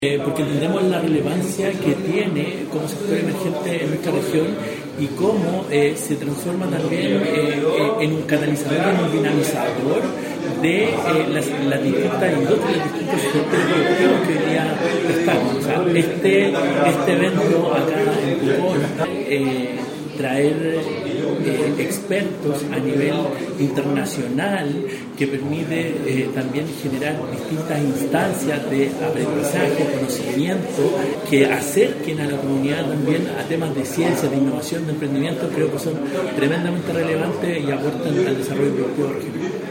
Porque entendemos la relevancia que tiene como sector emergente en nuestra región y cómo se transforma también en un catalizador, en un dinamizador de las distintas industrias, los distintos sectores productivos que hoy día estamos. O sea, este evento acá en Pucón, traer expertos a nivel internacional que permite también generar distintas instancias de aprendizaje, conocimiento que acerquen a la comunidad también a temas de ciencia, de innovación, de emprendimiento, creo que son tremendamente relevantes y aportan al desarrollo productivo regional.